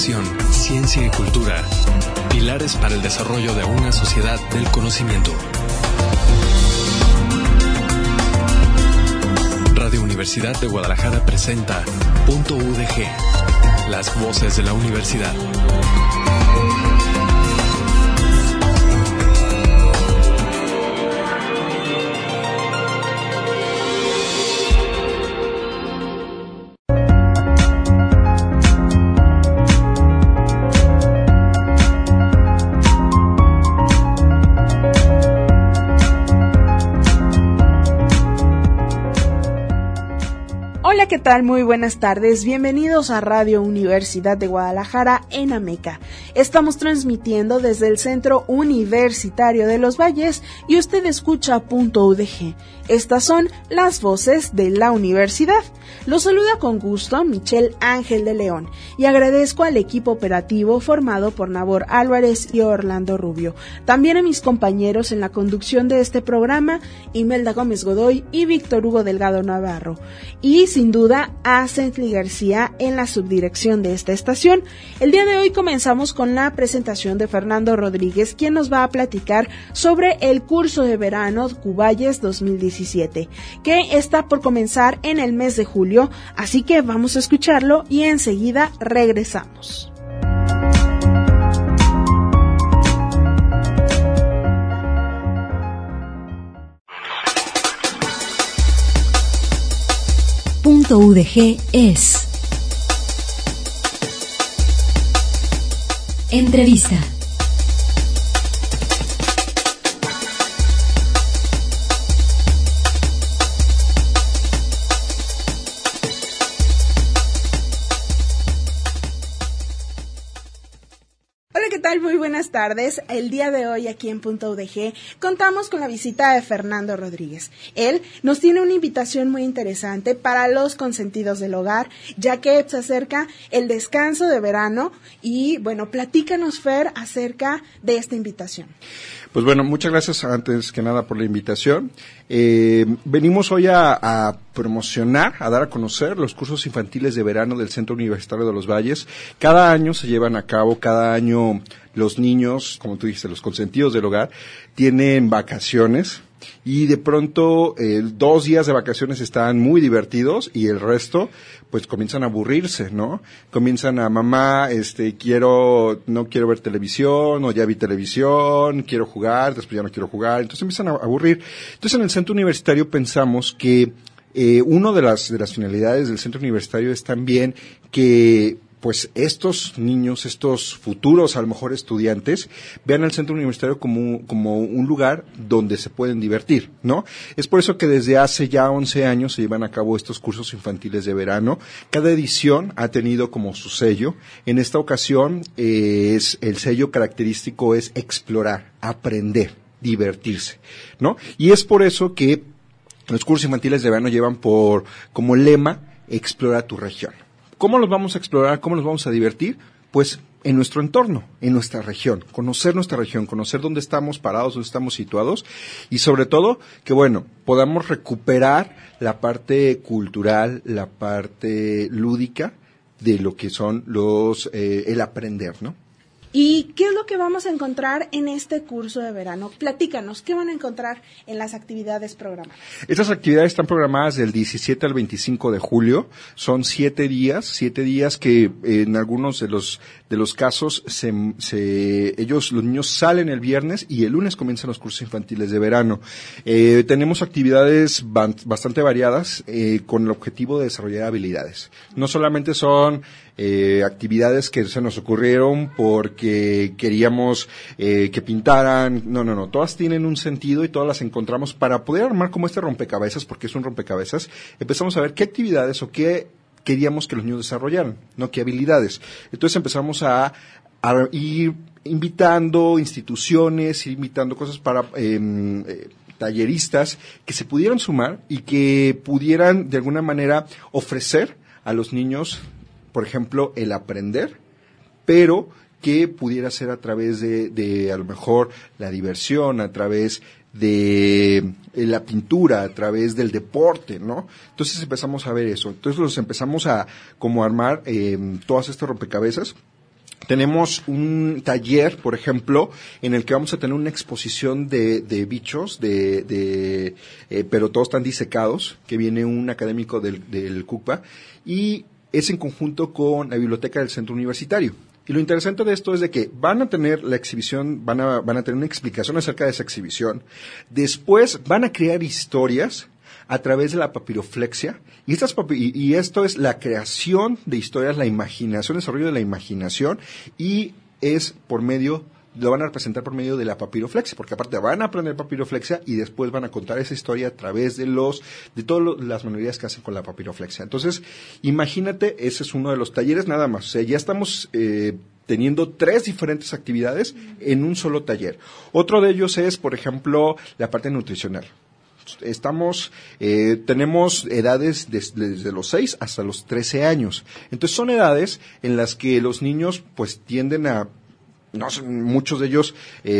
educación, ciencia y cultura, pilares para el desarrollo de una sociedad del conocimiento. Radio Universidad de Guadalajara presenta Punto UDG, las voces de la universidad. Hola, ¿qué tal? Muy buenas tardes. Bienvenidos a Radio Universidad de Guadalajara en Ameca. Estamos transmitiendo desde el Centro Universitario de los Valles y usted escucha Punto UDG. Estas son las voces de la universidad. Los saluda con gusto Michelle Ángel de León y agradezco al equipo operativo formado por Nabor Álvarez y Orlando Rubio. También a mis compañeros en la conducción de este programa, Imelda Gómez Godoy y Víctor Hugo Delgado Navarro. Y sin duda a Cently García en la subdirección de esta estación. El día de hoy comenzamos con la presentación de Fernando Rodríguez, quien nos va a platicar sobre el curso de verano Cuballes 2017, que está por comenzar en el mes de julio, así que vamos a escucharlo y enseguida regresamos. Punto UDG es entrevista. Muy buenas tardes. El día de hoy aquí en Punto UDG contamos con la visita de Fernando Rodríguez. Él nos tiene una invitación muy interesante para los consentidos del hogar, ya que se acerca el descanso de verano y bueno, platícanos, Fer, acerca de esta invitación. Pues bueno, muchas gracias antes que nada por la invitación. Venimos hoy a promocionar, a dar a conocer los cursos infantiles de verano del Centro Universitario de los Valles. Cada año se llevan a cabo, cada año los niños, como tú dijiste, los consentidos del hogar, tienen vacaciones. Y de pronto 2 días de vacaciones están muy divertidos y el resto pues comienzan a aburrirse, ¿no? Comienzan a mamá, no quiero ver televisión, o ya vi televisión, quiero jugar, después ya no quiero jugar, entonces empiezan a aburrir. Entonces en el centro universitario pensamos que una de las finalidades del centro universitario es también que pues estos niños, estos futuros a lo mejor estudiantes, vean al centro universitario como un lugar donde se pueden divertir, ¿no? Es por eso que desde hace ya 11 años se llevan a cabo estos cursos infantiles de verano. Cada edición ha tenido como su sello. En esta ocasión el sello característico es explorar, aprender, divertirse, ¿no? Y es por eso que los cursos infantiles de verano llevan como lema, explora tu región. ¿Cómo los vamos a explorar? ¿Cómo nos vamos a divertir? Pues en nuestro entorno, en nuestra región, conocer dónde estamos parados, dónde estamos situados y sobre todo que, bueno, podamos recuperar la parte cultural, la parte lúdica de lo que son el aprender, ¿no? ¿Y qué es lo que vamos a encontrar en este curso de verano? Platícanos, ¿qué van a encontrar en las actividades programadas? Estas actividades están programadas del 17 al 25 de julio. Son 7 días que en algunos de los casos los niños salen el viernes y el lunes comienzan los cursos infantiles de verano. Tenemos actividades bastante variadas con el objetivo de desarrollar habilidades. No solamente son actividades que se nos ocurrieron porque queríamos que pintaran, no, todas tienen un sentido y todas las encontramos para poder armar como este rompecabezas, porque es un rompecabezas. Empezamos a ver qué actividades o qué queríamos que los niños desarrollaran, no qué habilidades. Entonces empezamos a ir invitando instituciones, ir invitando cosas para talleristas que se pudieran sumar y que pudieran de alguna manera ofrecer a los niños, por ejemplo, el aprender, pero que pudiera ser a través de a lo mejor la diversión, a través de la pintura, a través del deporte, ¿no? Entonces empezamos a ver eso. Entonces los empezamos a como armar todas estas rompecabezas Tenemos un taller, por ejemplo, en el que vamos a tener una exposición de bichos, pero todos están disecados, que viene un académico del CUCPA, y es en conjunto con la biblioteca del Centro Universitario. Y lo interesante de esto es de que van a tener la exhibición, van a tener una explicación acerca de esa exhibición. Después van a crear historias a través de la papiroflexia, y esto es la creación de historias, la imaginación, el desarrollo de la imaginación, y es lo van a representar por medio de la papiroflexia, porque aparte van a aprender papiroflexia y después van a contar esa historia a través de todas las manualidades que hacen con la papiroflexia. Entonces, imagínate, ese es uno de los talleres nada más. O sea, ya estamos teniendo 3 diferentes actividades en un solo taller. Otro de ellos es, por ejemplo, la parte nutricional. Tenemos edades desde los 6 hasta los 13 años. Entonces son edades en las que los niños pues tienden a, muchos de ellos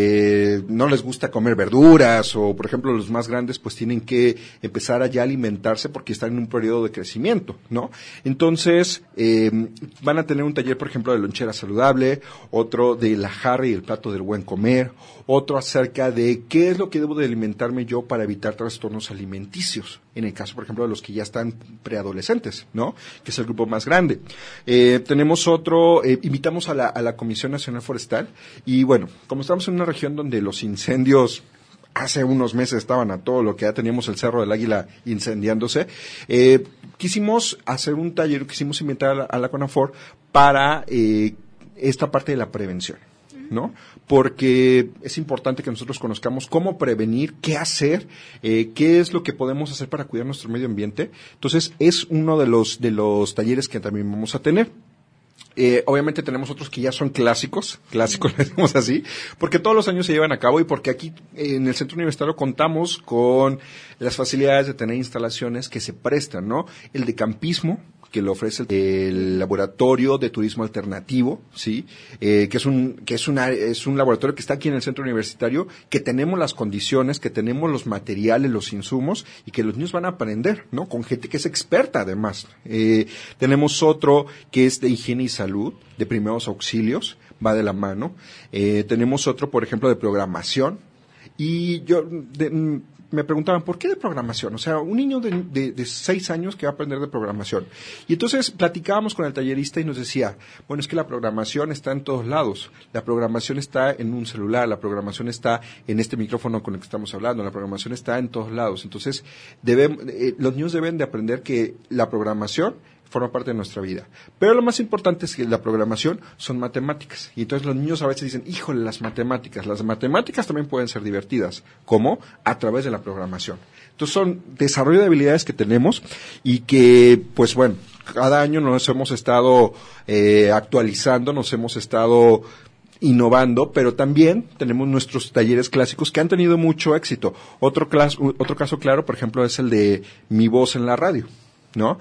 no les gusta comer verduras, o por ejemplo los más grandes pues tienen que empezar a ya alimentarse porque están en un periodo de crecimiento, ¿no? Entonces van a tener un taller, por ejemplo, de lonchera saludable, otro de la jarra y el plato del buen comer, otro acerca de qué es lo que debo de alimentarme yo para evitar trastornos alimenticios, en el caso, por ejemplo, de los que ya están preadolescentes, ¿no? Que es el grupo más grande. Tenemos otro, invitamos a la Comisión Nacional Forestal, y bueno, como estamos en una región donde los incendios hace unos meses estaban a todo lo que ya teníamos el Cerro del Águila incendiándose, quisimos hacer un taller, quisimos invitar a la CONAFOR para esta parte de la prevención, ¿no? Porque es importante que nosotros conozcamos cómo prevenir, qué hacer, qué es lo que podemos hacer para cuidar nuestro medio ambiente. Entonces, es uno de los talleres que también vamos a tener. Obviamente tenemos otros que ya son clásicos le decimos así, porque todos los años se llevan a cabo y porque aquí en el Centro Universitario contamos con las facilidades de tener instalaciones que se prestan, ¿no? El de campismo, que lo ofrece el Laboratorio de Turismo Alternativo, ¿sí? Que es un laboratorio que está aquí en el Centro Universitario, que tenemos las condiciones, que tenemos los materiales, los insumos, y que los niños van a aprender, ¿no? Con gente que es experta, además. Tenemos otro que es de higiene y salud, de primeros auxilios, va de la mano. Tenemos otro, por ejemplo, de programación, y me preguntaban, ¿por qué de programación? O sea, un niño de 6 años que va a aprender de programación. Y entonces platicábamos con el tallerista y nos decía, bueno, es que la programación está en todos lados. La programación está en un celular, la programación está en este micrófono con el que estamos hablando, la programación está en todos lados. Entonces, los niños deben de aprender que la programación forma parte de nuestra vida. Pero lo más importante es que la programación son matemáticas. Y entonces los niños a veces dicen, híjole, las matemáticas también pueden ser divertidas. ¿Cómo? A través de la programación. Entonces son desarrollo de habilidades que tenemos y que, pues bueno, cada año nos hemos estado actualizando, nos hemos estado innovando, pero también tenemos nuestros talleres clásicos que han tenido mucho éxito. Otro caso claro, por ejemplo, es el de Mi Voz en la Radio, ¿no?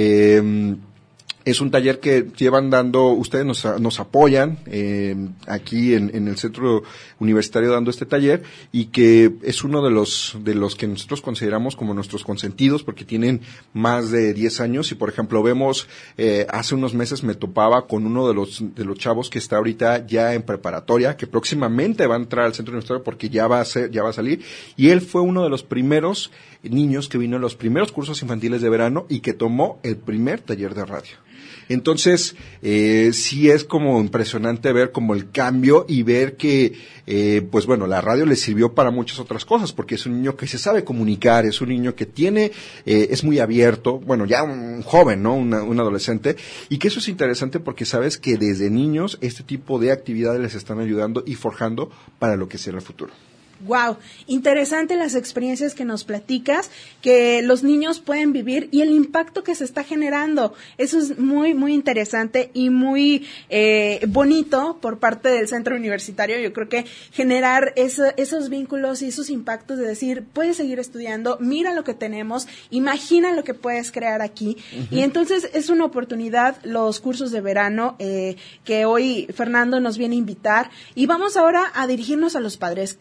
Es un taller que llevan dando, ustedes nos apoyan aquí en el Centro Universitario dando este taller, y que es uno de los que nosotros consideramos como nuestros consentidos, porque tienen más de 10 años y, por ejemplo, vemos, hace unos meses me topaba con uno de los chavos que está ahorita ya en preparatoria, que próximamente va a entrar al Centro Universitario porque ya va a salir, y él fue uno de los primeros niños que vino a los primeros cursos infantiles de verano y que tomó el primer taller de radio. Entonces, sí es como impresionante ver como el cambio y ver que, pues bueno, la radio le sirvió para muchas otras cosas, porque es un niño que se sabe comunicar, es un niño que es muy abierto, bueno, ya un joven, ¿no? Un adolescente, y que eso es interesante porque sabes que desde niños este tipo de actividades les están ayudando y forjando para lo que será el futuro. Wow, interesante las experiencias que nos platicas, que los niños pueden vivir y el impacto que se está generando. Eso es muy, muy interesante y muy bonito por parte del Centro Universitario. Yo creo que generar esos vínculos y esos impactos de decir, puedes seguir estudiando, mira lo que tenemos, imagina lo que puedes crear aquí. Uh-huh. Y entonces es una oportunidad los cursos de verano que hoy Fernando nos viene a invitar. Y vamos ahora a dirigirnos a los padres. ¿Qué es lo que van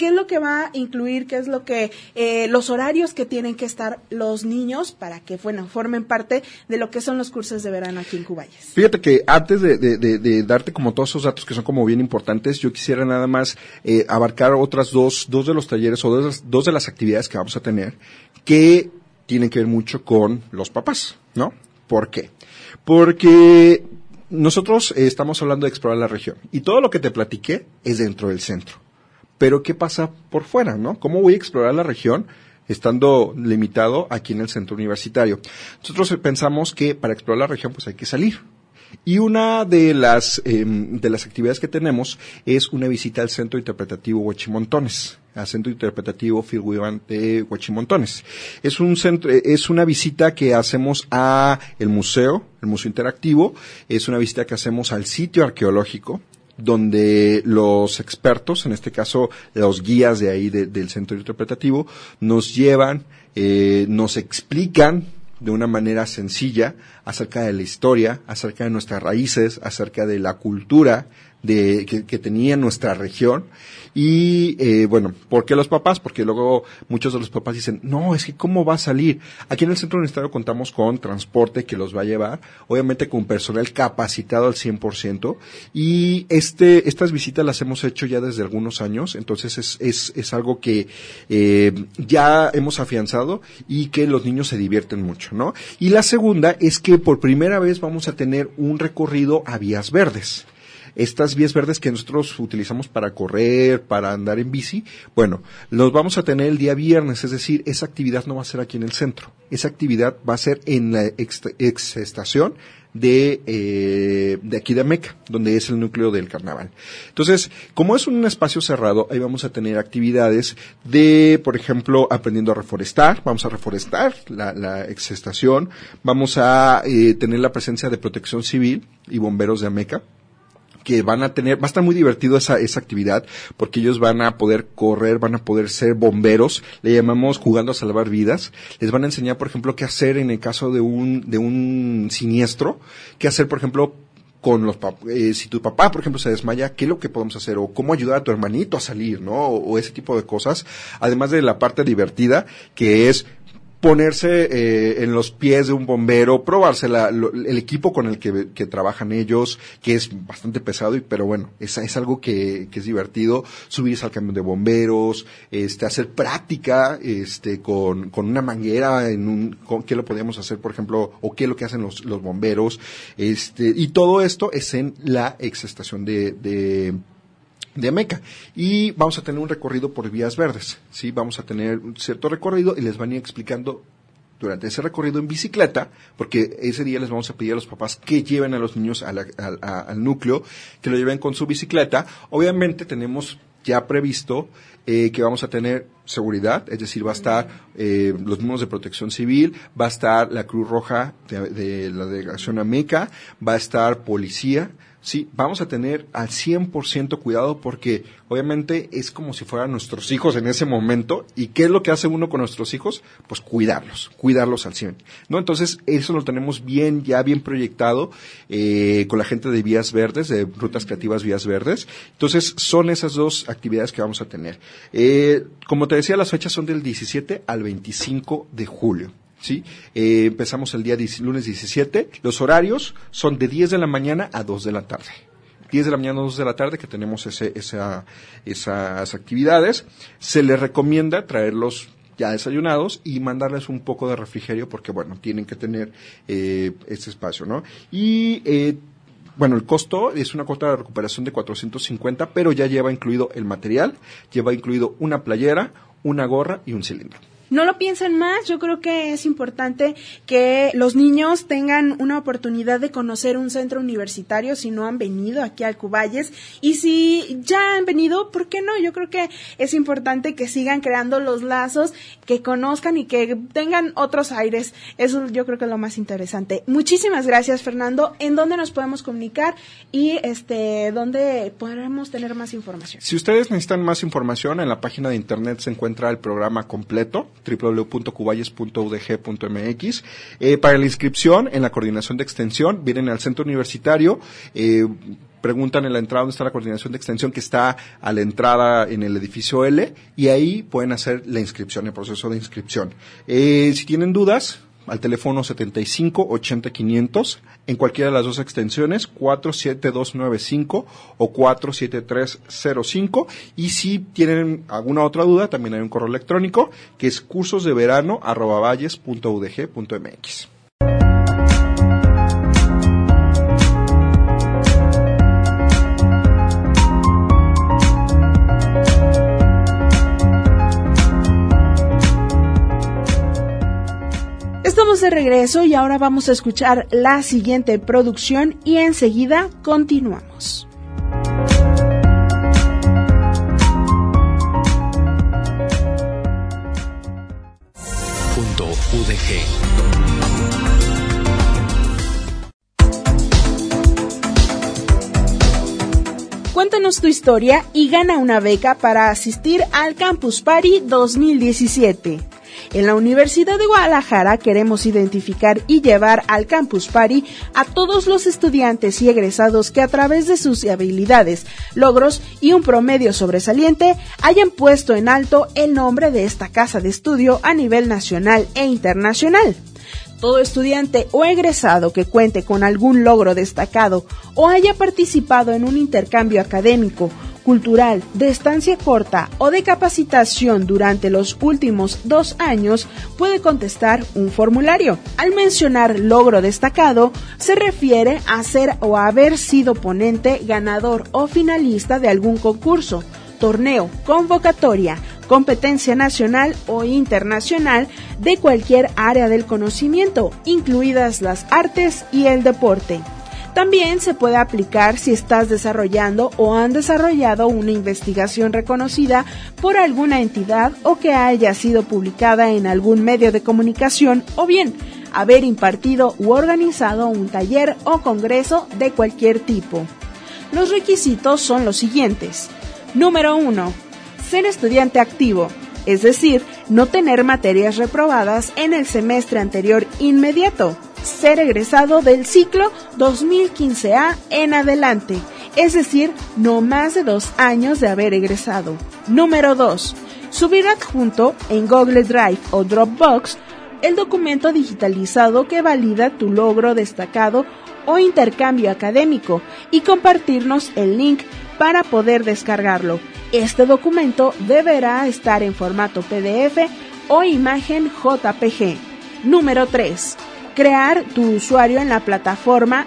a incluir qué es lo que, los horarios que tienen que estar los niños para que, formen parte de lo que son los cursos de verano aquí en Cuballes. Fíjate que antes de darte como todos esos datos que son como bien importantes, yo quisiera nada más abarcar otras dos de los talleres o dos de las actividades que vamos a tener que tienen que ver mucho con los papás, ¿no? ¿Por qué? Porque nosotros estamos hablando de explorar la región y todo lo que te platiqué es dentro del centro. Pero ¿qué pasa por fuera, no? ¿Cómo voy a explorar la región estando limitado aquí en el centro universitario? Nosotros pensamos que para explorar la región pues hay que salir. Y una de las actividades que tenemos es una visita al Centro Interpretativo Huachimontones, al Centro Interpretativo Phil Wiband de Huachimontones. Es una visita que hacemos a el museo interactivo, es una visita que hacemos al sitio arqueológico, donde los expertos, en este caso los guías de ahí del Centro Interpretativo, nos llevan, nos explican de una manera sencilla acerca de la historia, acerca de nuestras raíces, acerca de la cultura que tenía nuestra región. Y ¿por qué los papás? Porque luego muchos de los papás dicen, no, es que ¿cómo va a salir? Aquí en el centro universitario contamos con transporte que los va a llevar, obviamente con personal capacitado al 100%, y estas visitas las hemos hecho ya desde algunos años, entonces es algo que ya hemos afianzado y que los niños se divierten mucho, ¿no? Y la segunda es que por primera vez vamos a tener un recorrido a vías verdes. Estas vías verdes que nosotros utilizamos para correr, para andar en bici, los vamos a tener el día viernes, es decir, esa actividad no va a ser aquí en el centro, esa actividad va a ser en la ex estación de aquí de Ameca, donde es el núcleo del carnaval. Entonces, como es un espacio cerrado, ahí vamos a tener actividades de, por ejemplo, aprendiendo a reforestar, vamos a reforestar la ex estación, vamos a tener la presencia de Protección Civil y bomberos de Ameca, que va a estar muy divertido esa actividad, porque ellos van a poder correr, van a poder ser bomberos, le llamamos jugando a salvar vidas, les van a enseñar, por ejemplo, qué hacer en el caso de un siniestro, qué hacer, por ejemplo, con si tu papá, por ejemplo, se desmaya, ¿qué es lo que podemos hacer? O cómo ayudar a tu hermanito a salir, ¿no? O ese tipo de cosas, además de la parte divertida, que es ponerse en los pies de un bombero, probarse el equipo con el que trabajan ellos, que es bastante pesado, pero es algo que es divertido, subirse al camión de bomberos, hacer práctica, con una manguera, qué lo podríamos hacer, por ejemplo, o qué es lo que hacen los bomberos, y todo esto es en la exestación de Ameca, y vamos a tener un recorrido por vías verdes, ¿sí? Vamos a tener un cierto recorrido y les van a ir explicando durante ese recorrido en bicicleta, porque ese día les vamos a pedir a los papás que lleven a los niños al núcleo, que lo lleven con su bicicleta. Obviamente tenemos ya previsto que vamos a tener seguridad, es decir, va a estar los mismos de Protección Civil, va a estar la Cruz Roja de la delegación Ameca, va a estar policía. Sí, vamos a tener al 100% cuidado, porque obviamente es como si fueran nuestros hijos en ese momento. ¿Y qué es lo que hace uno con nuestros hijos? Pues cuidarlos al 100%, ¿no? Entonces, eso lo tenemos bien proyectado con la gente de Vías Verdes, de Rutas Creativas Vías Verdes. Entonces, son esas dos actividades que vamos a tener. Como te decía, las fechas son del 17 al 25 de julio. ¿Sí? Empezamos el día lunes 17. Los horarios son de 10 de la mañana a 2 de la tarde. 10 de la mañana a 2 de la tarde que tenemos esas actividades. Se les recomienda traerlos ya desayunados y mandarles un poco de refrigerio, porque tienen que tener este espacio, ¿no? Y el costo es una cuota de recuperación de 450, pero ya lleva incluido el material, lleva incluido una playera, una gorra y un cilindro. No lo piensen más, yo creo que es importante que los niños tengan una oportunidad de conocer un centro universitario si no han venido aquí al Cuballes, y si ya han venido, ¿por qué no? Yo creo que es importante que sigan creando los lazos, que conozcan y que tengan otros aires. Eso yo creo que es lo más interesante. Muchísimas gracias, Fernando. ¿En dónde nos podemos comunicar y dónde podremos tener más información? Si ustedes necesitan más información, en la página de internet se encuentra el programa completo. www.cuballes.udg.mx. Para la inscripción en la coordinación de extensión, vienen al centro universitario, preguntan en la entrada dónde está la coordinación de extensión, que está a la entrada en el edificio L, y ahí pueden hacer la inscripción, el proceso de inscripción. Si tienen dudas, al teléfono 75 80 500, en cualquiera de las dos extensiones, 47295 o 47305, y si tienen alguna otra duda, también hay un correo electrónico, que es cursosdeverano@valles.udg.mx. Estamos de regreso y ahora vamos a escuchar la siguiente producción y enseguida continuamos. .udg. Cuéntanos tu historia y gana una beca para asistir al Campus Party 2017. En la Universidad de Guadalajara queremos identificar y llevar al Campus Party a todos los estudiantes y egresados que a través de sus habilidades, logros y un promedio sobresaliente hayan puesto en alto el nombre de esta casa de estudio a nivel nacional e internacional. Todo estudiante o egresado que cuente con algún logro destacado o haya participado en un intercambio académico, cultural, de estancia corta o de capacitación durante los últimos 2 años puede contestar un formulario. Al mencionar logro destacado, se refiere a ser o haber sido ponente, ganador o finalista de algún concurso, torneo, convocatoria, competencia nacional o internacional de cualquier área del conocimiento, incluidas las artes y el deporte. También se puede aplicar si estás desarrollando o han desarrollado una investigación reconocida por alguna entidad o que haya sido publicada en algún medio de comunicación, o bien haber impartido u organizado un taller o congreso de cualquier tipo. Los requisitos son los siguientes. Número 1. Ser estudiante activo, es decir, no tener materias reprobadas en el semestre anterior inmediato. Ser egresado del ciclo 2015A en adelante, es decir, no más de 2 años de haber egresado. Número 2. Subir adjunto en Google Drive o Dropbox el documento digitalizado que valida tu logro destacado o intercambio académico y compartirnos el link para poder descargarlo. Este documento deberá estar en formato PDF o imagen JPG. Número 3. Crear tu usuario en la plataforma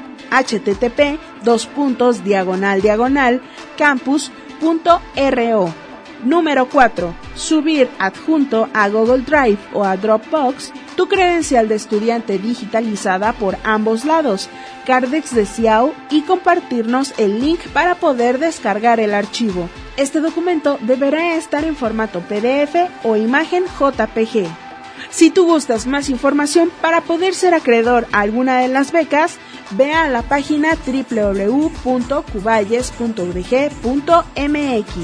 http://campus.ro. Número 4. Subir adjunto a Google Drive o a Dropbox tu credencial de estudiante digitalizada por ambos lados, Cardex de CIAU, y compartirnos el link para poder descargar el archivo. Este documento deberá estar en formato PDF o imagen JPG. Si tú gustas más información para poder ser acreedor a alguna de las becas, ve a la página www.cuballes.udg.mx.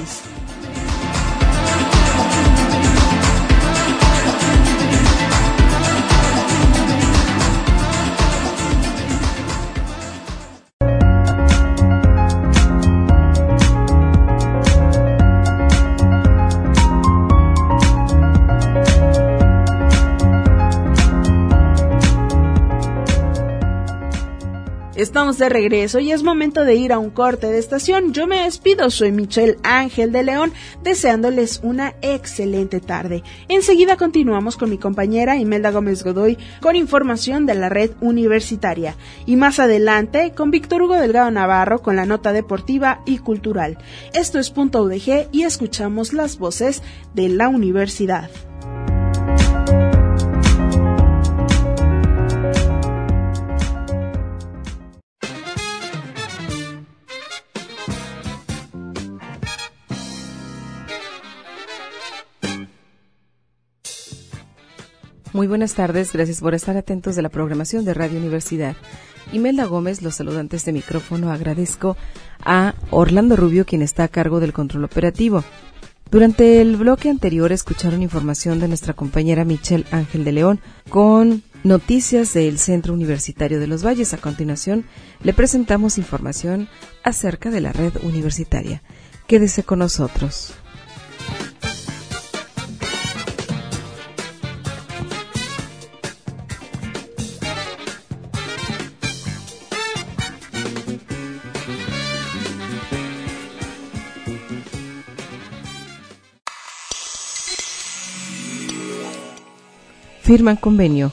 Estamos de regreso y es momento de ir a un corte de estación. Yo me despido, soy Michelle Ángel de León, deseándoles una excelente tarde. Enseguida continuamos con mi compañera Imelda Gómez Godoy con información de la red universitaria. Y más adelante con Víctor Hugo Delgado Navarro con la nota deportiva y cultural. Esto es .udg y escuchamos las voces de la universidad. Muy buenas tardes, gracias por estar atentos de la programación de Radio Universidad. Imelda Gómez, los saludantes de micrófono, agradezco a Orlando Rubio, quien está a cargo del control operativo. Durante el bloque anterior escucharon información de nuestra compañera Michelle Ángel de León con noticias del Centro Universitario de los Valles. A continuación, le presentamos información acerca de la red universitaria. Quédese con nosotros. Firman convenio.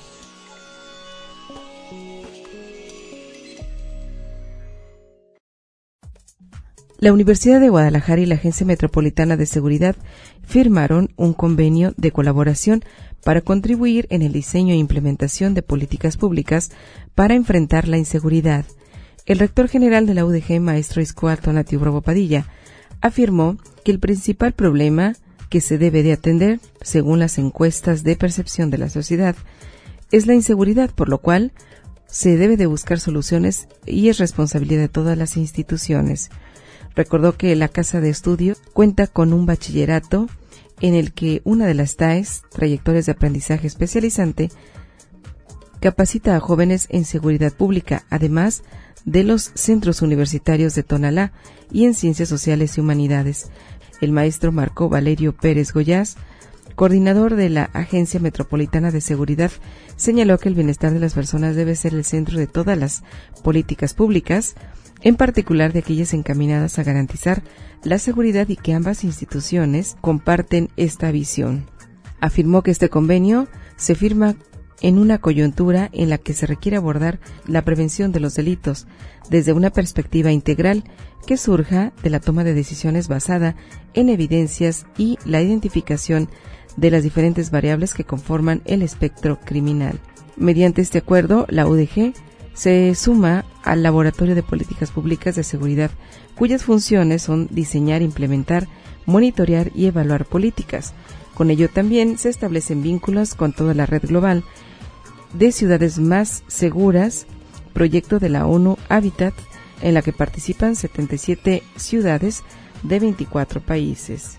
La Universidad de Guadalajara y la Agencia Metropolitana de Seguridad firmaron un convenio de colaboración para contribuir en el diseño e implementación de políticas públicas para enfrentar la inseguridad. El rector general de la UDG, maestro Iscoatl Tonatiuh Bravo Padilla, afirmó que el principal problema que se debe de atender, según las encuestas de percepción de la sociedad, es la inseguridad, por lo cual se debe de buscar soluciones y es responsabilidad de todas las instituciones. Recordó que la Casa de Estudio cuenta con un bachillerato en el que una de las TAEs, trayectorias de aprendizaje especializante, capacita a jóvenes en seguridad pública, además de los centros universitarios de Tonalá y en Ciencias Sociales y Humanidades. El maestro Marco Valerio Pérez Goyás, coordinador de la Agencia Metropolitana de Seguridad, señaló que el bienestar de las personas debe ser el centro de todas las políticas públicas, en particular de aquellas encaminadas a garantizar la seguridad, y que ambas instituciones comparten esta visión. Afirmó que este convenio se firma en una coyuntura en la que se requiere abordar la prevención de los delitos desde una perspectiva integral que surja de la toma de decisiones basada en evidencias y la identificación de las diferentes variables que conforman el espectro criminal. Mediante este acuerdo, la UDG se suma al Laboratorio de Políticas Públicas de Seguridad, cuyas funciones son diseñar, implementar, monitorear y evaluar políticas. Con ello también se establecen vínculos con toda la red global de ciudades más seguras, proyecto de la ONU Habitat, en la que participan 77 ciudades de 24 países.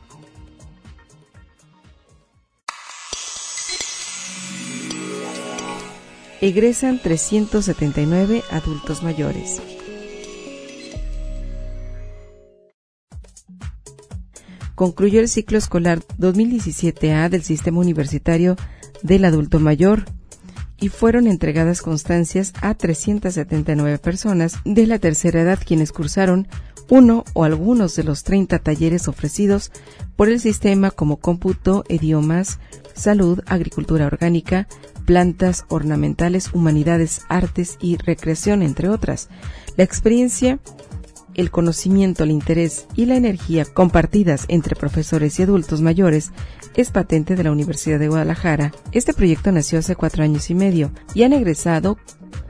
Egresan 379 adultos mayores. Concluyó el ciclo escolar 2017A del Sistema Universitario del Adulto Mayor y fueron entregadas constancias a 379 personas de la tercera edad, quienes cursaron uno o algunos de los 30 talleres ofrecidos por el sistema, como cómputo, idiomas, salud, agricultura orgánica, plantas ornamentales, humanidades, artes y recreación, entre otras. La experiencia, el conocimiento, el interés y la energía compartidas entre profesores y adultos mayores es patente de la Universidad de Guadalajara. Este proyecto nació hace 4 años y medio y han egresado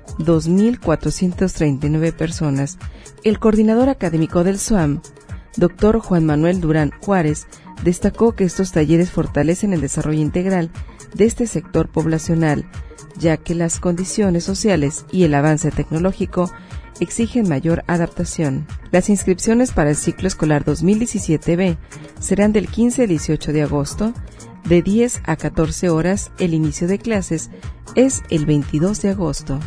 2.439 personas. El coordinador académico del SUAM, Dr. Juan Manuel Durán Juárez, destacó que estos talleres fortalecen el desarrollo integral de este sector poblacional, ya que las condiciones sociales y el avance tecnológico exigen mayor adaptación. Las inscripciones para el ciclo escolar 2017B serán del 15 al 18 de agosto, de 10 a 14 horas. El inicio de clases es el 22 de agosto.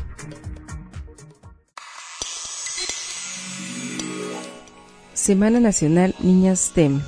Semana Nacional Niñas STEM.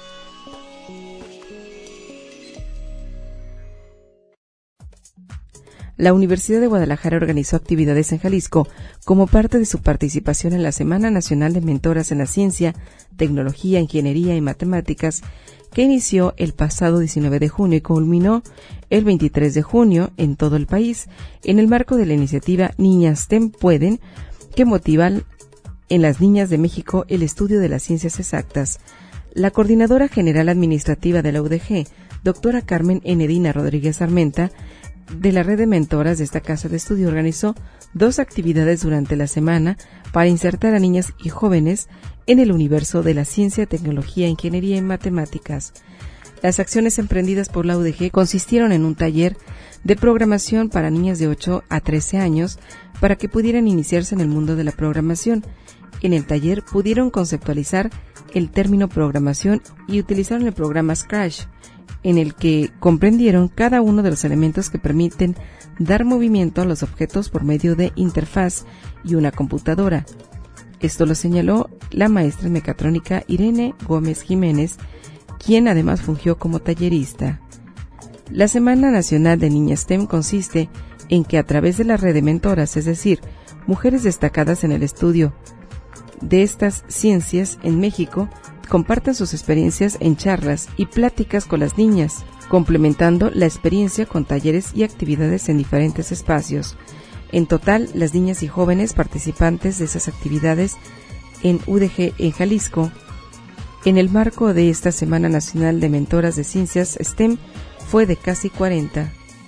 La Universidad de Guadalajara organizó actividades en Jalisco como parte de su participación en la Semana Nacional de Mentoras en la Ciencia, Tecnología, Ingeniería y Matemáticas, que inició el pasado 19 de junio y culminó el 23 de junio en todo el país, en el marco de la iniciativa Niñas STEM Pueden, que motiva en las niñas de México el estudio de las ciencias exactas. La coordinadora general administrativa de la UDG, doctora Carmen Enedina Rodríguez Armenta, de la red de mentoras de esta casa de estudio, organizó 2 actividades durante la semana para insertar a niñas y jóvenes en el universo de la ciencia, tecnología, ingeniería y matemáticas. Las acciones emprendidas por la UDG consistieron en un taller de programación para niñas de 8 a 13 años para que pudieran iniciarse en el mundo de la programación. En el taller pudieron conceptualizar el término programación y utilizaron el programa Scratch, en el que comprendieron cada uno de los elementos que permiten dar movimiento a los objetos por medio de interfaz y una computadora. Esto lo señaló la maestra en mecatrónica Irene Gómez Jiménez, quien además fungió como tallerista. La Semana Nacional de Niñas STEM consiste en que a través de la red de mentoras, es decir, mujeres destacadas en el estudio de estas ciencias en México, compartan sus experiencias en charlas y pláticas con las niñas, complementando la experiencia con talleres y actividades en diferentes espacios. En total, las niñas y jóvenes participantes de esas actividades en UDG en Jalisco, en el marco de esta Semana Nacional de Mentoras de Ciencias STEM, fue de casi 40.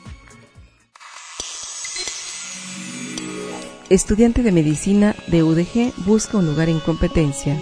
Estudiante de medicina de UDG busca un lugar en competencia.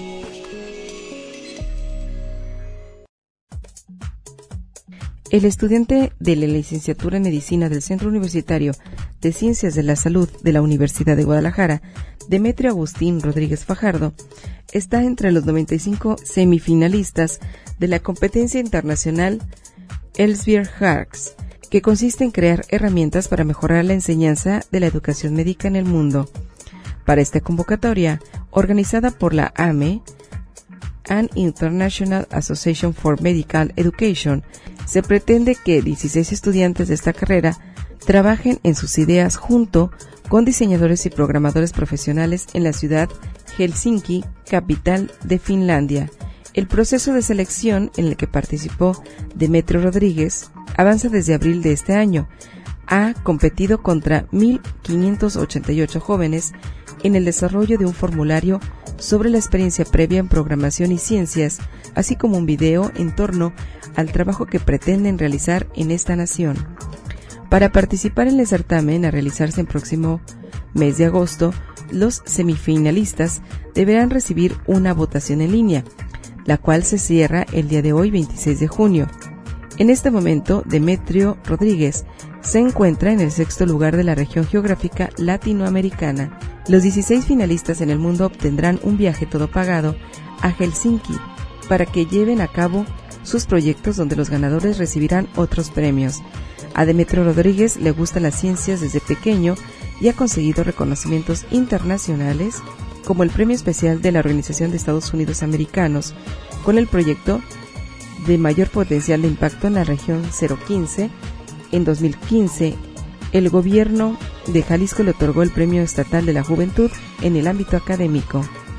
El estudiante de la licenciatura en medicina del Centro Universitario de Ciencias de la Salud de la Universidad de Guadalajara, Demetrio Agustín Rodríguez Fajardo, está entre los 95 semifinalistas de la competencia internacional Elsevier Hacks, que consiste en crear herramientas para mejorar la enseñanza de la educación médica en el mundo. Para esta convocatoria, organizada por la AME, An International Association for Medical Education, se pretende que 16 estudiantes de esta carrera trabajen en sus ideas junto con diseñadores y programadores profesionales en la ciudad Helsinki, capital de Finlandia. El proceso de selección en el que participó Demetrio Rodríguez avanza desde abril de este año. Ha competido contra 1.588 jóvenes en el desarrollo de un formulario sobre la experiencia previa en programación y ciencias, así como un video en torno al trabajo que pretenden realizar en esta nación. Para participar en el certamen a realizarse en próximo mes de agosto, los semifinalistas deberán recibir una votación en línea, la cual se cierra el día de hoy, 26 de junio. En este momento, Demetrio Rodríguez se encuentra en el 6º lugar de la región geográfica latinoamericana. Los 16 finalistas en el mundo obtendrán un viaje todo pagado a Helsinki para que lleven a cabo sus proyectos, donde los ganadores recibirán otros premios. A Demetrio Rodríguez le gustan las ciencias desde pequeño y ha conseguido reconocimientos internacionales como el Premio Especial de la Organización de Estados Unidos Americanos con el proyecto de mayor potencial de impacto en la región 015. En 2015, el gobierno de Jalisco le otorgó el Premio Estatal de la Juventud en el ámbito académico.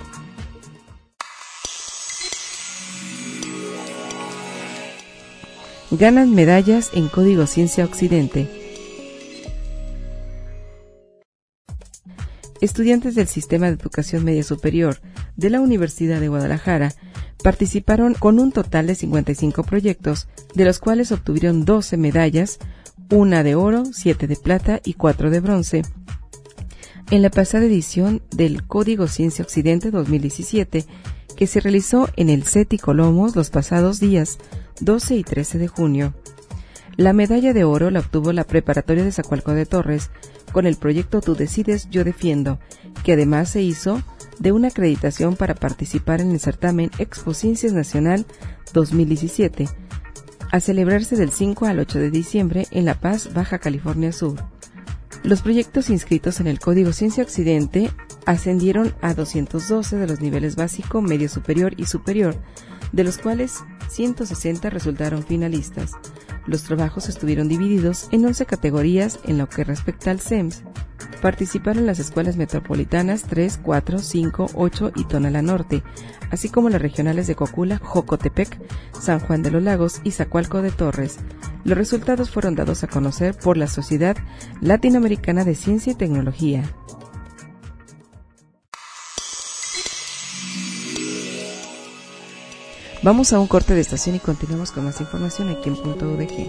Ganan medallas en Código Ciencia Occidente. Estudiantes del Sistema de Educación Media Superior de la Universidad de Guadalajara participaron con un total de 55 proyectos, de los cuales obtuvieron 12 medallas, 1 de oro, 7 de plata y 4 de bronce, en la pasada edición del Código Ciencia Occidente 2017, que se realizó en el CETI Colomos los pasados días 12 y 13 de junio. La medalla de oro la obtuvo la Preparatoria de Zacualco de Torres con el proyecto Tú Decides, Yo Defiendo, que además se hizo de una acreditación para participar en el certamen Expo Ciencias Nacional 2017, a celebrarse del 5 al 8 de diciembre en La Paz, Baja California Sur. Los proyectos inscritos en el Código Ciencia Occidente ascendieron a 212 de los niveles básico, medio superior y superior, de los cuales 160 resultaron finalistas. Los trabajos estuvieron divididos en 11 categorías en lo que respecta al CEMS. Participaron las escuelas metropolitanas 3, 4, 5, 8 y Tonalá Norte, así como las regionales de Cocula, Jocotepec, San Juan de los Lagos y Zacualco de Torres. Los resultados fueron dados a conocer por la Sociedad Latinoamericana de Ciencia y Tecnología. Vamos a un corte de estación y continuamos con más información aquí en Punto UDG.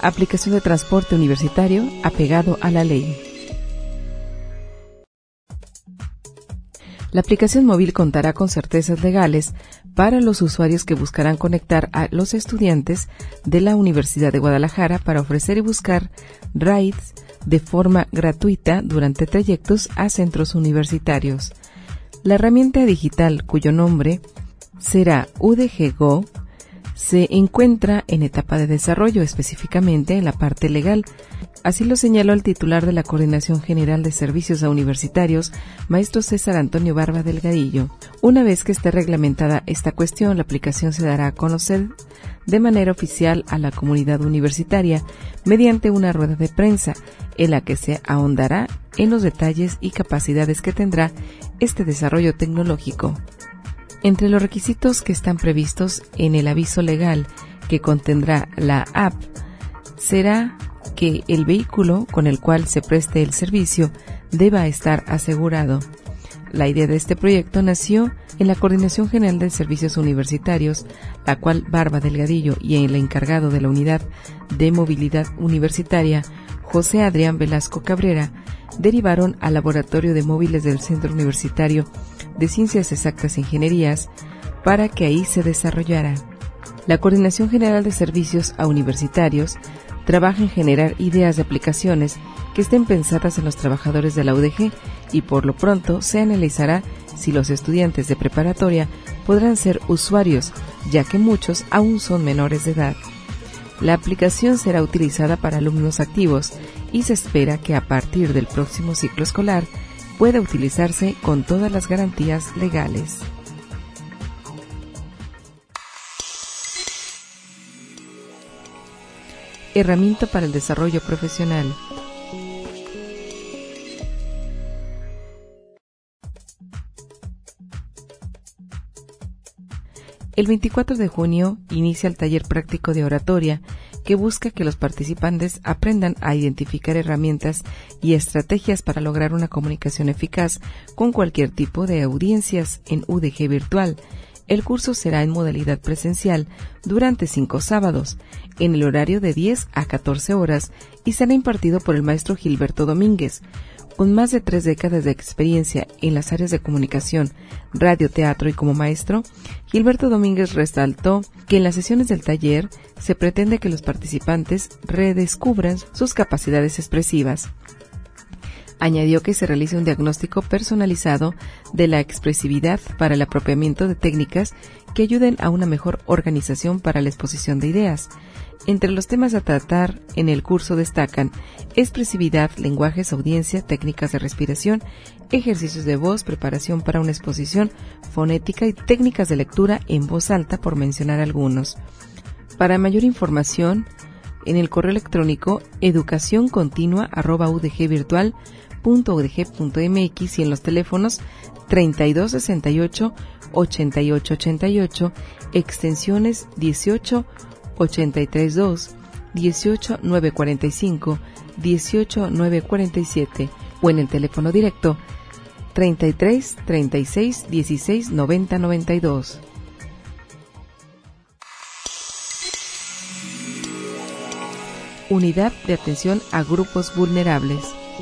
Aplicación de transporte universitario apegado a la ley. La aplicación móvil contará con certezas legales para los usuarios que buscarán conectar a los estudiantes de la Universidad de Guadalajara para ofrecer y buscar rides de forma gratuita durante trayectos a centros universitarios. La herramienta digital, cuyo nombre será UDG Go, se encuentra en etapa de desarrollo, específicamente en la parte legal. Así lo señaló el titular de la Coordinación General de Servicios a Universitarios, maestro César Antonio Barba Delgadillo. Una vez que esté reglamentada esta cuestión, la aplicación se dará a conocer de manera oficial a la comunidad universitaria mediante una rueda de prensa en la que se ahondará en los detalles y capacidades que tendrá este desarrollo tecnológico. Entre los requisitos que están previstos en el aviso legal que contendrá la app será que el vehículo con el cual se preste el servicio deba estar asegurado. La idea de este proyecto nació en la Coordinación General de Servicios Universitarios, la cual Barba Delgadillo y el encargado de la Unidad de Movilidad Universitaria, José Adrián Velasco Cabrera, derivaron al Laboratorio de Móviles del Centro Universitario de Ciencias Exactas e Ingenierías para que ahí se desarrollara. La Coordinación General de Servicios a Universitarios trabaja en generar ideas de aplicaciones que estén pensadas en los trabajadores de la UDG y por lo pronto se analizará si los estudiantes de preparatoria podrán ser usuarios, ya que muchos aún son menores de edad. La aplicación será utilizada para alumnos activos y se espera que a partir del próximo ciclo escolar pueda utilizarse con todas las garantías legales. Herramienta para el desarrollo profesional. El 24 de junio inicia el taller práctico de oratoria que busca que los participantes aprendan a identificar herramientas y estrategias para lograr una comunicación eficaz con cualquier tipo de audiencias en UDG virtual. El curso será en modalidad presencial durante 5 sábados, en el horario de 10 a 14 horas y será impartido por el maestro Gilberto Domínguez. Con más de 3 décadas de experiencia en las áreas de comunicación, radio, teatro y como maestro, Gilberto Domínguez resaltó que en las sesiones del taller se pretende que los participantes redescubran sus capacidades expresivas. Añadió que se realice un diagnóstico personalizado de la expresividad para el apropiamiento de técnicas que ayuden a una mejor organización para la exposición de ideas. Entre los temas a tratar en el curso destacan expresividad, lenguajes, audiencia, técnicas de respiración, ejercicios de voz, preparación para una exposición, fonética y técnicas de lectura en voz alta, por mencionar algunos. Para mayor información, en el correo electrónico educacioncontinua@udgvirtual.udg.mx y en los teléfonos 3268-8888, extensiones 18-832, 18-945, 18-947 o en el teléfono directo 33 36 16 90 92. Unidad de atención a grupos vulnerables.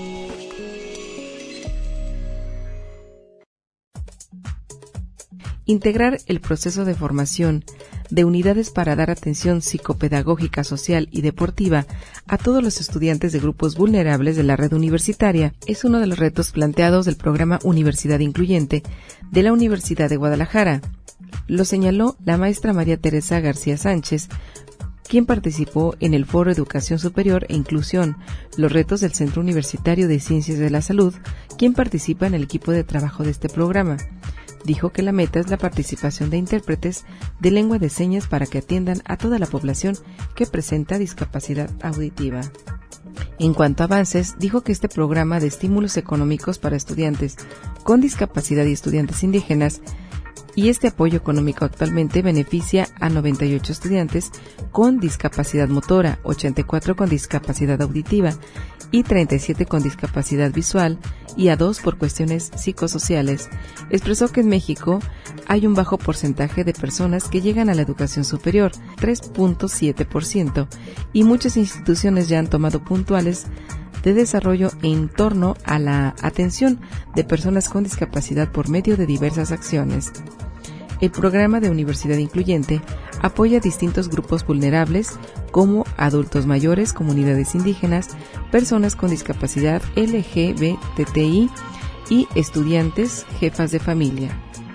Integrar el proceso de formación de unidades para dar atención psicopedagógica, social y deportiva a todos los estudiantes de grupos vulnerables de la red universitaria es uno de los retos planteados del programa Universidad Incluyente de la Universidad de Guadalajara. Lo señaló la maestra María Teresa García Sánchez, quien participó en el Foro Educación Superior e Inclusión, los retos del Centro Universitario de Ciencias de la Salud, quien participa en el equipo de trabajo de este programa. Dijo que la meta es la participación de intérpretes de lengua de señas para que atiendan a toda la población que presenta discapacidad auditiva. En cuanto a avances, dijo que este programa de estímulos económicos para estudiantes con discapacidad y estudiantes indígenas y este apoyo económico actualmente beneficia a 98 estudiantes con discapacidad motora, 84 con discapacidad auditiva y 37 con discapacidad visual y a 2 por cuestiones psicosociales. Expresó que en México hay un bajo porcentaje de personas que llegan a la educación superior, 3.7%, y muchas instituciones ya han tomado puntuales de desarrollo en torno a la atención de personas con discapacidad por medio de diversas acciones. El programa de Universidad Incluyente apoya a distintos grupos vulnerables como adultos mayores, comunidades indígenas, personas con discapacidad LGBTI y estudiantes, jefas de familia.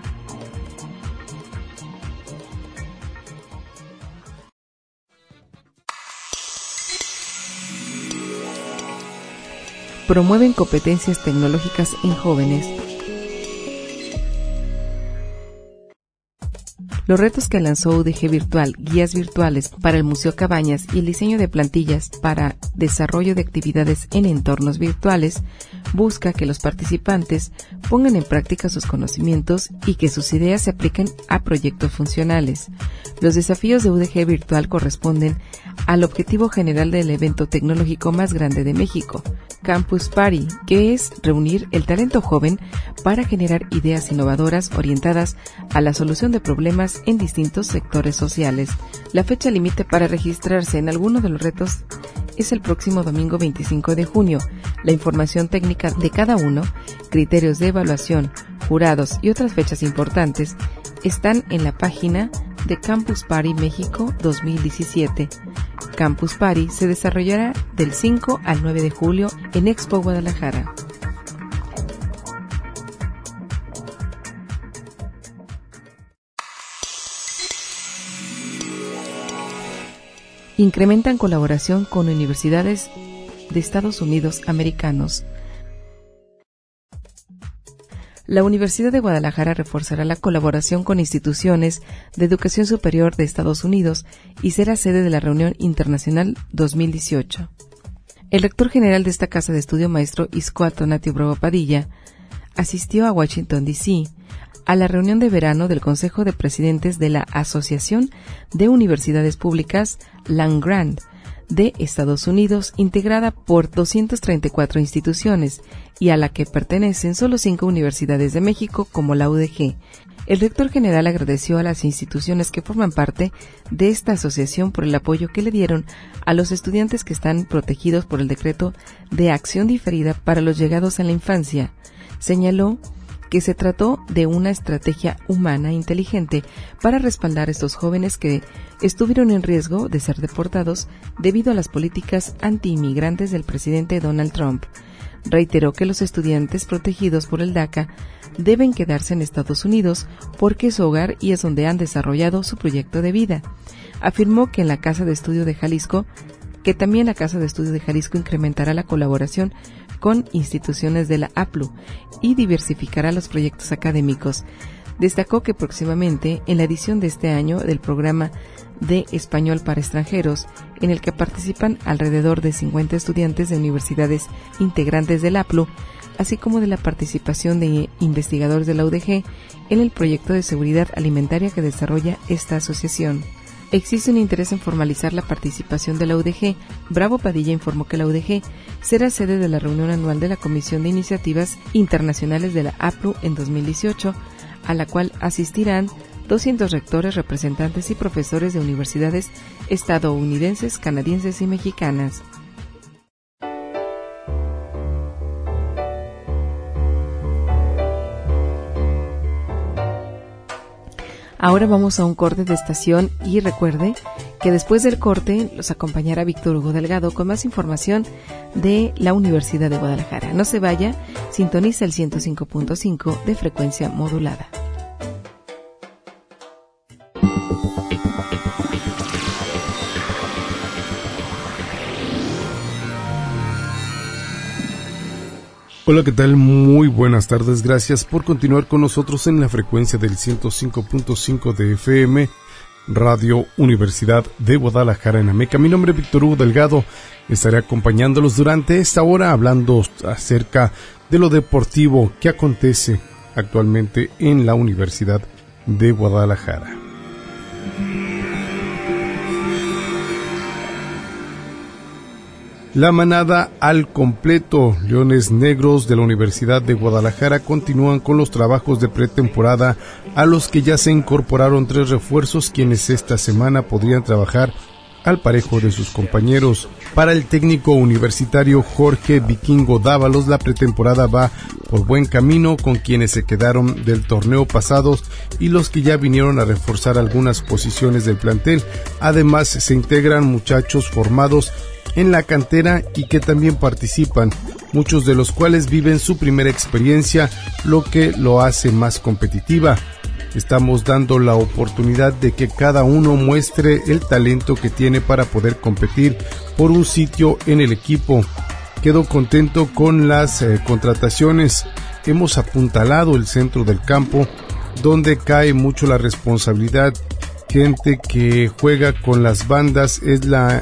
Promueven competencias tecnológicas en jóvenes. Los retos que lanzó UDG Virtual, guías virtuales para el Museo Cabañas y el diseño de plantillas para desarrollo de actividades en entornos virtuales, busca que los participantes pongan en práctica sus conocimientos y que sus ideas se apliquen a proyectos funcionales. Los desafíos de UDG Virtual corresponden al objetivo general del evento tecnológico más grande de México, Campus Party, que es reunir el talento joven para generar ideas innovadoras orientadas a la solución de problemas en distintos sectores sociales. La fecha límite para registrarse en alguno de los retos es el próximo domingo 25 de junio. La información técnica de cada uno, criterios de evaluación, jurados y otras fechas importantes están en la página de Campus Party México 2017. Campus Party se desarrollará del 5 al 9 de julio en Expo Guadalajara. Incrementan colaboración con universidades de Estados Unidos americanos. La Universidad de Guadalajara reforzará la colaboración con instituciones de educación superior de Estados Unidos y será sede de la Reunión Internacional 2018. El rector general de esta casa de estudio, maestro Iscoat Tonatio Bravo Padilla, asistió a Washington, D.C., a la reunión de verano del Consejo de Presidentes de la Asociación de Universidades Públicas Land-Grant de Estados Unidos, integrada por 234 instituciones y a la que pertenecen solo 5 universidades de México como la UDG. El rector general agradeció a las instituciones que forman parte de esta asociación por el apoyo que le dieron a los estudiantes que están protegidos por el decreto de acción diferida para los llegados a la infancia. Señaló que se trató de una estrategia humana inteligente para respaldar a estos jóvenes que estuvieron en riesgo de ser deportados debido a las políticas anti-inmigrantes del presidente Donald Trump. Reiteró que los estudiantes protegidos por el DACA deben quedarse en Estados Unidos porque es su hogar y es donde han desarrollado su proyecto de vida. Afirmó que en la Casa de Estudio de Jalisco, incrementará la colaboración con instituciones de la APLU y diversificará los proyectos académicos. Destacó que próximamente, en la edición de este año del programa de Español para Extranjeros, en el que participan alrededor de 50 estudiantes de universidades integrantes del APLU, así como de la participación de investigadores de la UDG en el proyecto de seguridad alimentaria que desarrolla esta asociación. Existe un interés en formalizar la participación de la UDG. Bravo Padilla informó que la UDG será sede de la reunión anual de la Comisión de Iniciativas Internacionales de la APLU en 2018, a la cual asistirán 200 rectores, representantes y profesores de universidades estadounidenses, canadienses y mexicanas. Ahora vamos a un corte de estación y recuerde que después del corte los acompañará Víctor Hugo Delgado con más información de la Universidad de Guadalajara. No se vaya, sintoniza el 105.5 de frecuencia modulada. Hola, ¿qué tal? Muy buenas tardes. Gracias por continuar con nosotros en la frecuencia del 105.5 de FM, Radio Universidad de Guadalajara en Ameca. Mi nombre es Víctor Hugo Delgado. Estaré acompañándolos durante esta hora hablando acerca de lo deportivo que acontece actualmente en la Universidad de Guadalajara. La manada al completo. Leones Negros de la Universidad de Guadalajara continúan con los trabajos de pretemporada, a los que ya se incorporaron 3 refuerzos, quienes esta semana podrían trabajar al parejo de sus compañeros. Para el técnico universitario Jorge Vikingo Dávalos, la pretemporada va por buen camino, con quienes se quedaron del torneo pasado y los que ya vinieron a reforzar algunas posiciones del plantel. Además, se integran muchachos formados en la cantera y que también participan, muchos de los cuales viven su primera experiencia, lo que lo hace más competitiva. Estamos dando la oportunidad de que cada uno muestre el talento que tiene para poder competir por un sitio en el equipo. Quedo contento con las contrataciones. Hemos apuntalado el centro del campo, donde cae mucho la responsabilidad. Gente que juega con las bandas es la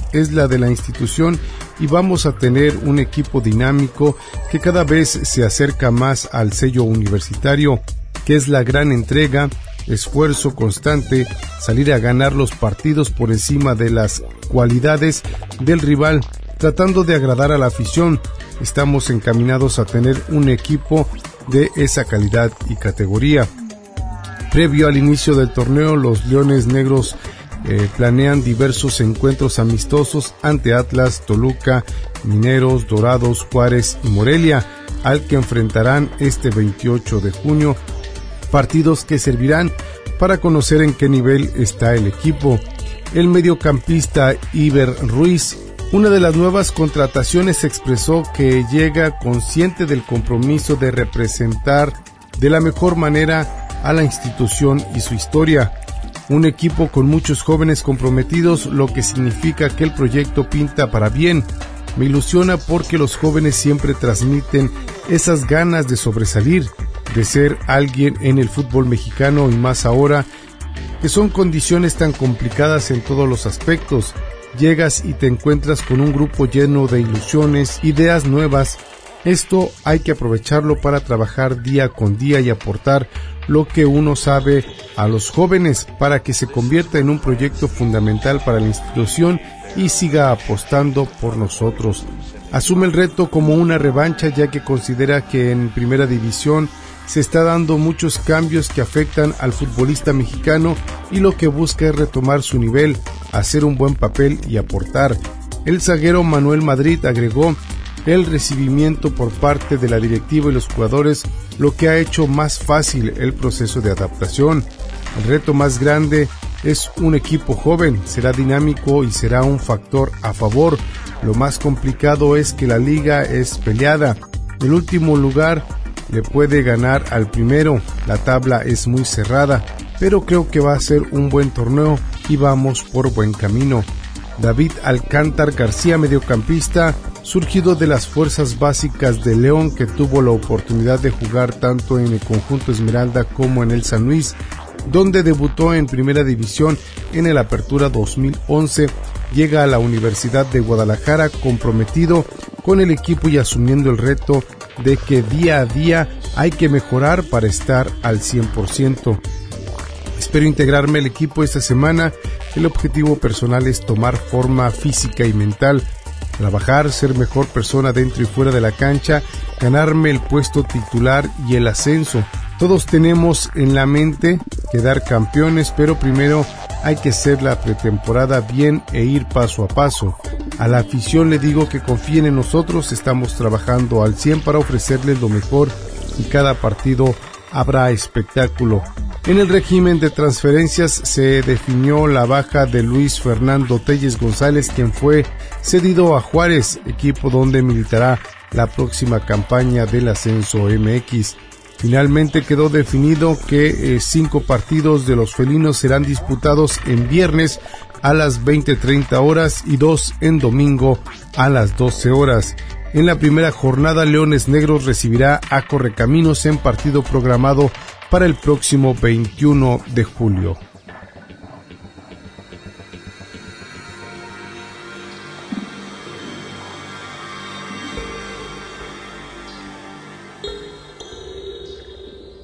de la institución, y vamos a tener un equipo dinámico que cada vez se acerca más al sello universitario, que es la gran entrega, esfuerzo constante, salir a ganar los partidos por encima de las cualidades del rival, tratando de agradar a la afición. Estamos encaminados a tener un equipo de esa calidad y categoría. Previo al inicio del torneo, los Leones Negros planean diversos encuentros amistosos ante Atlas, Toluca, Mineros, Dorados, Juárez y Morelia, al que enfrentarán este 28 de junio, partidos que servirán para conocer en qué nivel está el equipo. El mediocampista Iber Ruiz, una de las nuevas contrataciones, expresó que llega consciente del compromiso de representar de la mejor manera a la institución y su historia. Un equipo con muchos jóvenes comprometidos, lo que significa que el proyecto pinta para bien. Me ilusiona porque los jóvenes siempre transmiten esas ganas de sobresalir, de ser alguien en el fútbol mexicano, y más ahora que son condiciones tan complicadas en todos los aspectos. Llegas y te encuentras con un grupo lleno de ilusiones, ideas nuevas. Esto hay que aprovecharlo para trabajar día con día y aportar lo que uno sabe a los jóvenes para que se convierta en un proyecto fundamental para la institución y siga apostando por nosotros. Asume el reto como una revancha, ya que considera que en primera división se está dando muchos cambios que afectan al futbolista mexicano, y lo que busca es retomar su nivel, hacer un buen papel y aportar. El zaguero Manuel Madrid agregó el recibimiento por parte de la directiva y los jugadores, lo que ha hecho más fácil el proceso de adaptación. El reto más grande es un equipo joven, será dinámico y será un factor a favor. Lo más complicado es que la liga es peleada. El último lugar le puede ganar al primero. La tabla es muy cerrada, pero creo que va a ser un buen torneo y vamos por buen camino. David Alcántar García, mediocampista, surgido de las fuerzas básicas de León, que tuvo la oportunidad de jugar tanto en el conjunto Esmeralda como en el San Luis, donde debutó en primera división en el Apertura 2011, llega a la Universidad de Guadalajara comprometido con el equipo y asumiendo el reto de que día a día hay que mejorar para estar al 100%. Espero integrarme al equipo esta semana. El objetivo personal es tomar forma física y mental, trabajar, ser mejor persona dentro y fuera de la cancha, ganarme el puesto titular y el ascenso. Todos tenemos en la mente quedar campeones, pero primero hay que hacer la pretemporada bien e ir paso a paso. A la afición le digo que confíen en nosotros, estamos trabajando al 100 para ofrecerles lo mejor y cada partido habrá espectáculo. En el régimen de transferencias se definió la baja de Luis Fernando Telles González, quien fue cedido a Juárez, equipo donde militará la próxima campaña del Ascenso MX. Finalmente quedó definido que 5 partidos de los felinos serán disputados en viernes a las 20:30 horas y 2 en domingo a las 12 horas. En la primera jornada, Leones Negros recibirá a Correcaminos en partido programado para el próximo 21 de julio.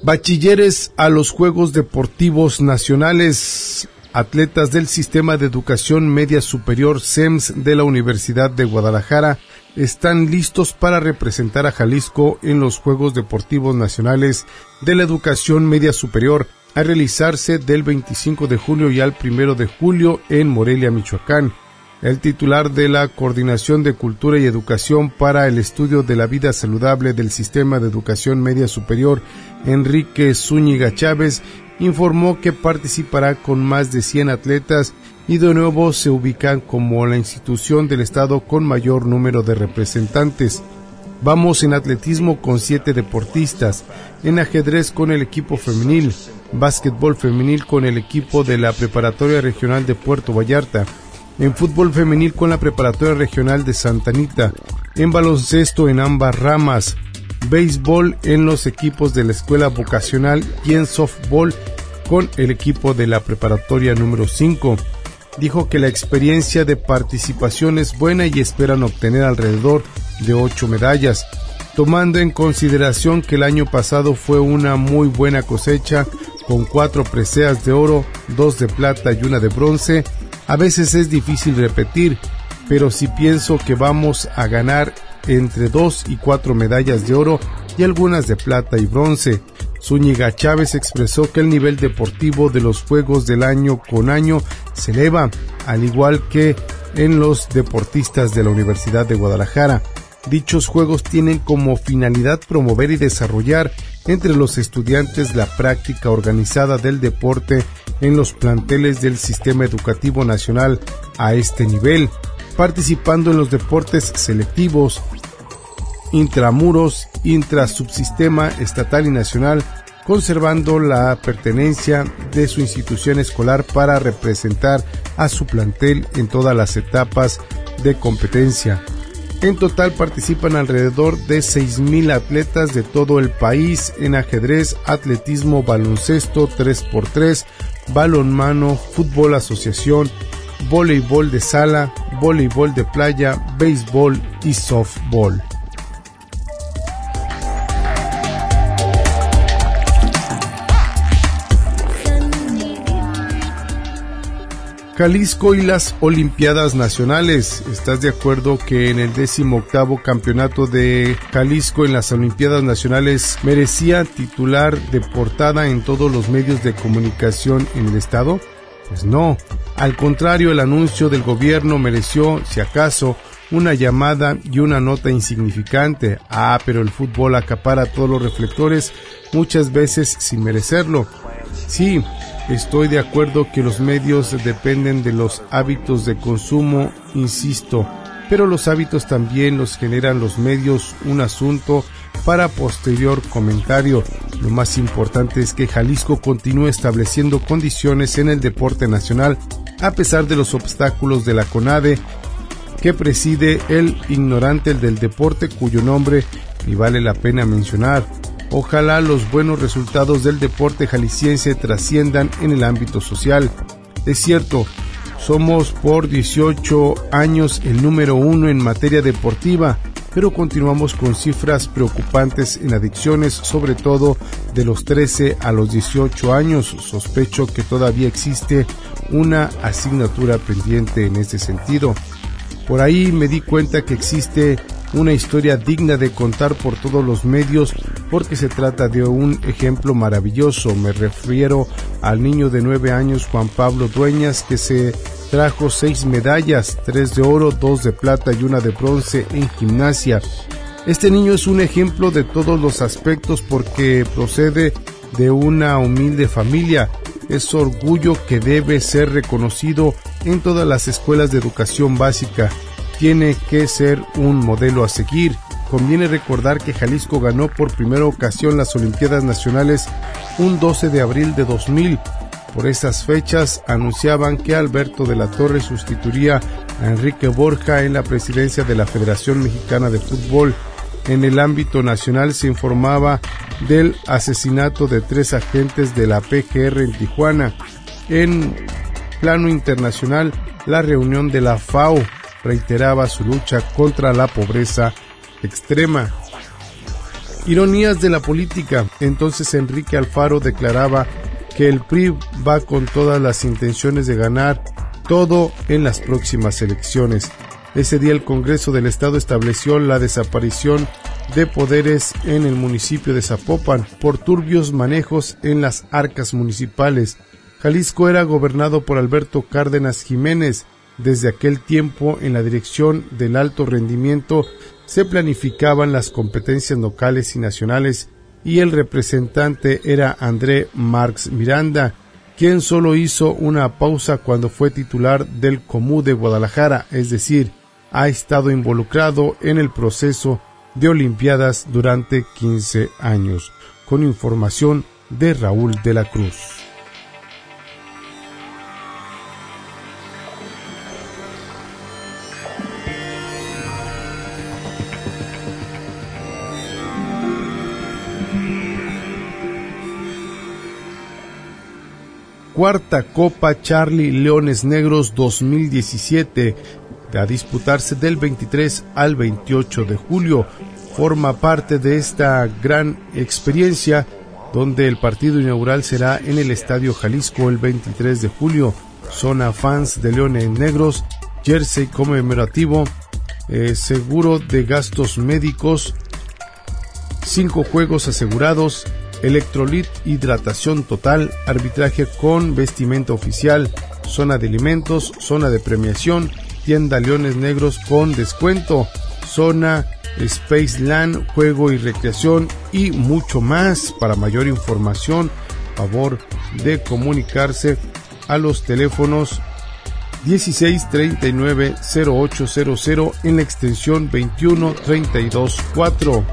Bachilleres a los Juegos Deportivos Nacionales. Atletas del Sistema de Educación Media Superior SEMS de la Universidad de Guadalajara están listos para representar a Jalisco en los Juegos Deportivos Nacionales de la Educación Media Superior a realizarse del 25 de junio y al 1 de julio en Morelia, Michoacán. El titular de la Coordinación de Cultura y Educación para el Estudio de la Vida Saludable del Sistema de Educación Media Superior, Enrique Zúñiga Chávez, informó que participará con más de 100 atletas y de nuevo se ubican como la institución del estado con mayor número de representantes. Vamos en atletismo con 7 deportistas, en ajedrez con el equipo femenil, básquetbol femenil con el equipo de la Preparatoria Regional de Puerto Vallarta, en fútbol femenil con la Preparatoria Regional de Santa Anita, en baloncesto en ambas ramas, béisbol en los equipos de la Escuela Vocacional y en softball con el equipo de la Preparatoria número 5. Dijo que la experiencia de participación es buena y esperan obtener alrededor de 8 medallas, tomando en consideración que el año pasado fue una muy buena cosecha con 4 preseas de oro, 2 de plata y 1 de bronce. A veces es difícil repetir, pero sí pienso que vamos a ganar entre 2 y 4 medallas de oro y algunas de plata y bronce. Zúñiga Chávez expresó que el nivel deportivo de los Juegos del año con año se eleva, al igual que en los deportistas de la Universidad de Guadalajara. Dichos Juegos tienen como finalidad promover y desarrollar entre los estudiantes la práctica organizada del deporte en los planteles del Sistema Educativo Nacional a este nivel, participando en los deportes selectivos, intramuros, intrasubsistema estatal y nacional, conservando la pertenencia de su institución escolar para representar a su plantel en todas las etapas de competencia. En total participan alrededor de 6,000 atletas de todo el país en ajedrez, atletismo, baloncesto, 3x3, balonmano, fútbol asociación, voleibol de sala, voleibol de playa, béisbol y softball. Jalisco y las Olimpiadas Nacionales. ¿Estás de acuerdo que en el 18º campeonato de Jalisco en las Olimpiadas Nacionales merecía titular de portada en todos los medios de comunicación en el estado? Pues no. Al contrario, el anuncio del gobierno mereció, si acaso, una llamada y una nota insignificante. Pero el fútbol acapara todos los reflectores, muchas veces sin merecerlo. Sí, estoy de acuerdo que los medios dependen de los hábitos de consumo, insisto, pero los hábitos también los generan los medios, un asunto para posterior comentario. Lo más importante es que Jalisco continúe estableciendo condiciones en el deporte nacional, a pesar de los obstáculos de la CONADE, que preside el ignorante del deporte, cuyo nombre ni vale la pena mencionar. Ojalá los buenos resultados del deporte jalisciense trasciendan en el ámbito social. Es cierto, somos por 18 años el número 1 en materia deportiva, pero continuamos con cifras preocupantes en adicciones, sobre todo de los 13 a los 18 años. Sospecho que todavía existe una asignatura pendiente en ese sentido. Por ahí me di cuenta que existe una historia digna de contar por todos los medios, porque se trata de un ejemplo maravilloso. Me refiero al niño de 9 años Juan Pablo Dueñas, que se trajo 6 medallas, 3 de oro, 2 de plata y 1 de bronce en gimnasia. Este niño es un ejemplo de todos los aspectos porque procede de una humilde familia. Es orgullo que debe ser reconocido en todas las escuelas de educación básica. Tiene que ser un modelo a seguir. Conviene recordar que Jalisco ganó por primera ocasión las Olimpiadas Nacionales un 12 de abril de 2000. Por esas fechas anunciaban que Alberto de la Torre sustituiría a Enrique Borja en la presidencia de la Federación Mexicana de Fútbol. En el ámbito nacional se informaba del asesinato de 3 agentes de la PGR en Tijuana. En plano internacional, la reunión de la FAO reiteraba su lucha contra la pobreza extrema. Ironías de la política. Entonces Enrique Alfaro declaraba que el PRI va con todas las intenciones de ganar todo en las próximas elecciones. Ese día el Congreso del Estado estableció la desaparición de poderes en el municipio de Zapopan por turbios manejos en las arcas municipales. Jalisco era gobernado por Alberto Cárdenas Jiménez. Desde aquel tiempo, en la dirección del alto rendimiento, se planificaban las competencias locales y nacionales, y el representante era André Marx Miranda, quien solo hizo una pausa cuando fue titular del Comú de Guadalajara, es decir, ha estado involucrado en el proceso de Olimpiadas durante 15 años. Con información de Raúl de la Cruz. Cuarta Copa Charlie Leones Negros 2017, a disputarse del 23 al 28 de julio. Forma parte de esta gran experiencia, donde el partido inaugural será en el Estadio Jalisco el 23 de julio. Zona fans de Leones Negros, jersey conmemorativo, seguro de gastos médicos, 5 juegos asegurados, Electrolit, hidratación total, arbitraje con vestimenta oficial, zona de alimentos, zona de premiación, tienda Leones Negros con descuento, zona Spaceland, juego y recreación y mucho más. Para mayor información, favor de comunicarse a los teléfonos 1639-0800 en la extensión 21324.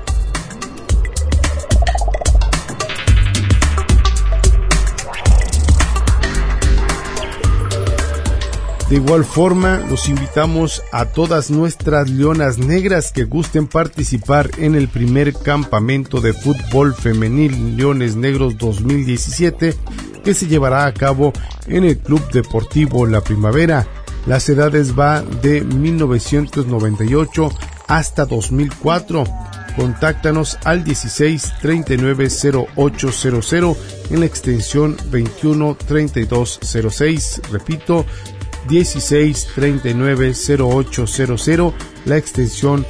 De igual forma, los invitamos a todas nuestras leonas negras que gusten participar en el primer campamento de fútbol femenil Leones Negros 2017, que se llevará a cabo en el Club Deportivo La Primavera. Las edades van de 1998 hasta 2004. Contáctanos al 1639-0800 en la extensión 213206. Repito, 1639-0800, la extensión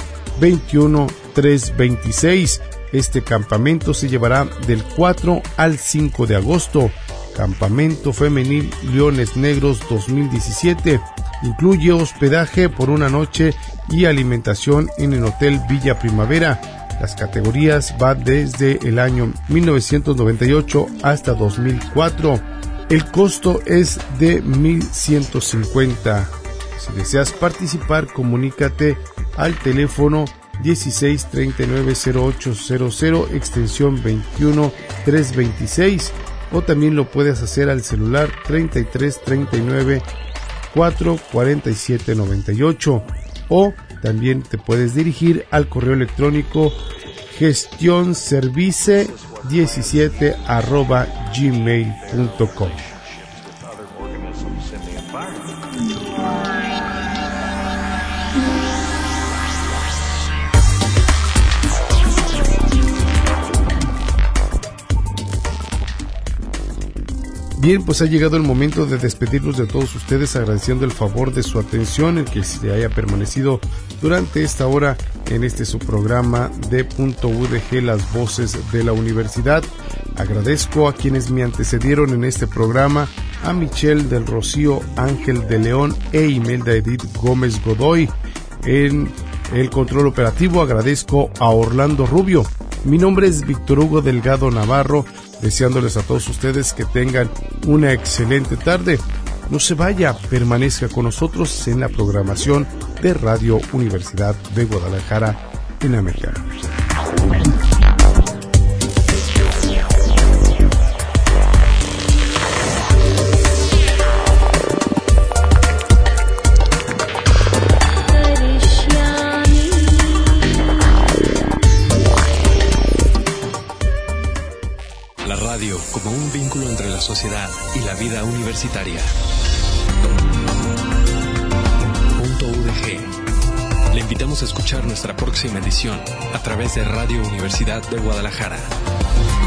21326. Este campamento se llevará del 4 al 5 de agosto. Campamento Femenil Leones Negros 2017. Incluye hospedaje por una noche y alimentación en el Hotel Villa Primavera. Las categorías van desde el año 1998 hasta 2004. El costo es de 1,150. Si deseas participar, comunícate al teléfono 1639-0800, extensión 21326, o también lo puedes hacer al celular 3339-44798, o también te puedes dirigir al correo electrónico gestionservice17@gmail.com. Bien, pues ha llegado el momento de despedirnos de todos ustedes, agradeciendo el favor de su atención, el que se haya permanecido durante esta hora en este su programa de .udg, las voces de la universidad. Agradezco a quienes me antecedieron en este programa, a Michelle del Rocío, Ángel de León e Imelda Edith Gómez Godoy. En el control operativo agradezco a Orlando Rubio. Mi nombre es Víctor Hugo Delgado Navarro, deseándoles a todos ustedes que tengan una excelente tarde. No se vaya, permanezca con nosotros en la programación de Radio Universidad de Guadalajara en América. Como un vínculo entre la sociedad y la vida universitaria. .udg. Le invitamos a escuchar nuestra próxima edición a través de Radio Universidad de Guadalajara.